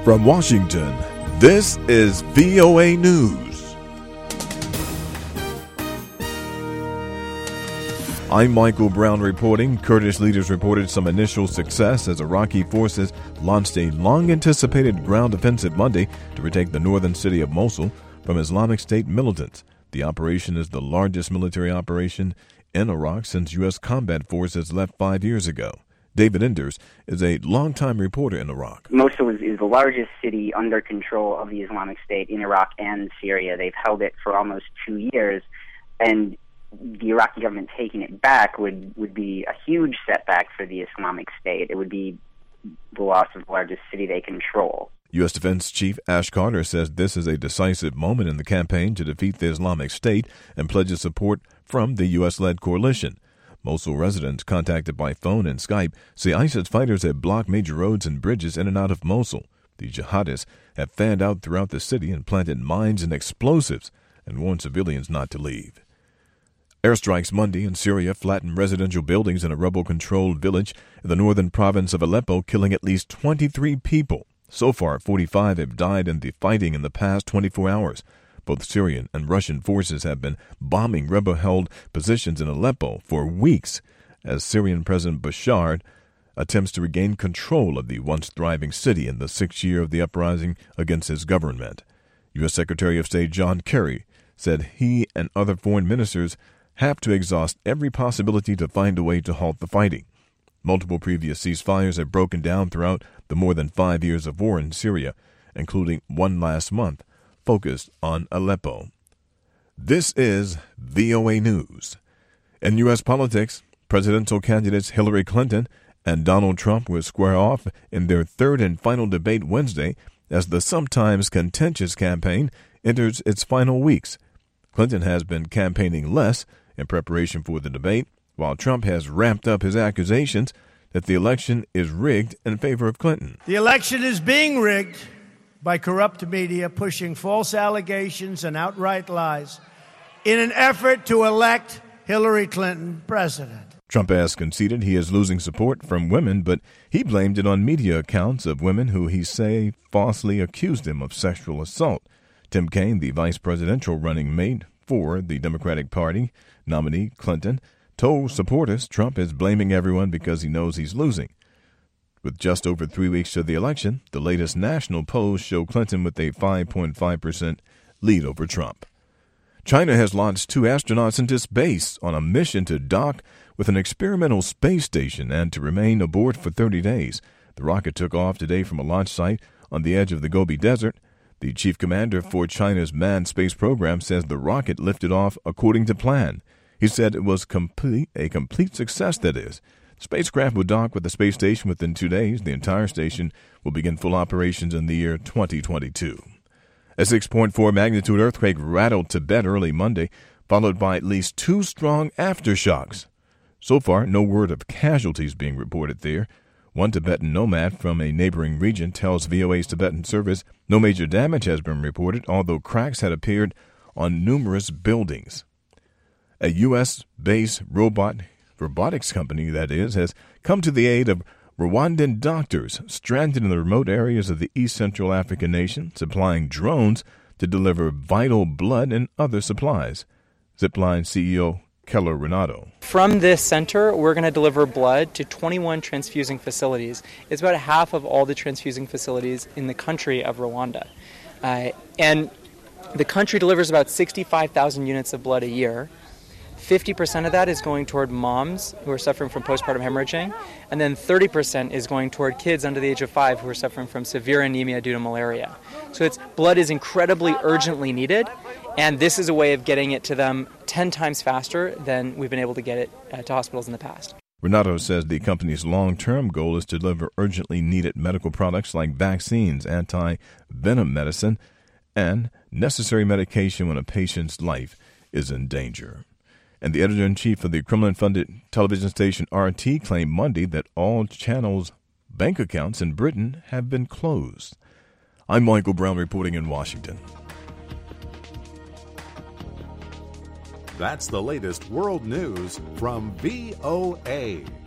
From Washington, this is VOA News. I'm Michael Brown reporting. Kurdish leaders reported some initial success as Iraqi forces launched a long-anticipated ground offensive Monday to retake the northern city of Mosul from Islamic State militants. The operation is the largest military operation in Iraq since U.S. combat forces left 5 years ago. David Enders is a longtime reporter in Iraq. Mosul is the largest city under control of the Islamic State in Iraq and Syria. They've held it for almost 2 years, and the Iraqi government taking it back would be a huge setback for the Islamic State. It would be the loss of the largest city they control. U.S. Defense Chief Ash Carter says this is a decisive moment in the campaign to defeat the Islamic State and pledges support from the U.S.-led coalition. Mosul residents contacted by phone and Skype say ISIS fighters have blocked major roads and bridges in and out of Mosul. The jihadists have fanned out throughout the city and planted mines and explosives and warned civilians not to leave. Airstrikes Monday in Syria flattened residential buildings in a rebel-controlled village in the northern province of Aleppo, killing at least 23 people. So far, 45 have died in the fighting in the past 24 hours. Both Syrian and Russian forces have been bombing rebel-held positions in Aleppo for weeks as Syrian President Bashar attempts to regain control of the once thriving city in the sixth year of the uprising against his government. U.S. Secretary of State John Kerry said he and other foreign ministers have to exhaust every possibility to find a way to halt the fighting. Multiple previous ceasefires have broken down throughout the more than 5 years of war in Syria, including one last month, focused on Aleppo. This is VOA News. In U.S. politics, presidential candidates Hillary Clinton and Donald Trump will square off in their third and final debate Wednesday as the sometimes contentious campaign enters its final weeks. Clinton has been campaigning less in preparation for the debate, while Trump has ramped up his accusations that the election is rigged in favor of Clinton. The election is being rigged by corrupt media pushing false allegations and outright lies in an effort to elect Hillary Clinton president. Trump has conceded he is losing support from women, but he blamed it on media accounts of women who he say falsely accused him of sexual assault. Tim Kaine, the vice presidential running mate for the Democratic Party nominee Clinton, told supporters Trump is blaming everyone because he knows he's losing. With just over 3 weeks to the election, the latest national polls show Clinton with a 5.5% lead over Trump. China has launched 2 astronauts into space on a mission to dock with an experimental space station and to remain aboard for 30 days. The rocket took off today from a launch site on the edge of the Gobi Desert. The chief commander for China's manned space program says the rocket lifted off according to plan. He said it was a complete success, that is. The spacecraft will dock with the space station within 2 days. The entire station will begin full operations in the year 2022. A 6.4 magnitude earthquake rattled Tibet early Monday, followed by at least 2 strong aftershocks. So far, no word of casualties being reported there. One Tibetan nomad from a neighboring region tells VOA's Tibetan service no major damage has been reported, although cracks had appeared on numerous buildings. A U.S.-based robotics company, that is, has come to the aid of Rwandan doctors stranded in the remote areas of the East Central African nation, supplying drones to deliver vital blood and other supplies. Zipline CEO Keller Renato. From this center, we're going to deliver blood to 21 transfusing facilities. It's about half of all the transfusing facilities in the country of Rwanda. And the country delivers about 65,000 units of blood a year. 50% of that is going toward moms who are suffering from postpartum hemorrhaging, and then 30% is going toward kids under the age of 5 who are suffering from severe anemia due to malaria. So blood is incredibly urgently needed, and this is a way of getting it to them 10 times faster than we've been able to get it to hospitals in the past. Renato says the company's long-term goal is to deliver urgently needed medical products like vaccines, anti-venom medicine, and necessary medication when a patient's life is in danger. And the editor-in-chief of the Kremlin-funded television station RT claimed Monday that all channels' bank accounts in Britain have been closed. I'm Michael Brown reporting in Washington. That's the latest world news from VOA.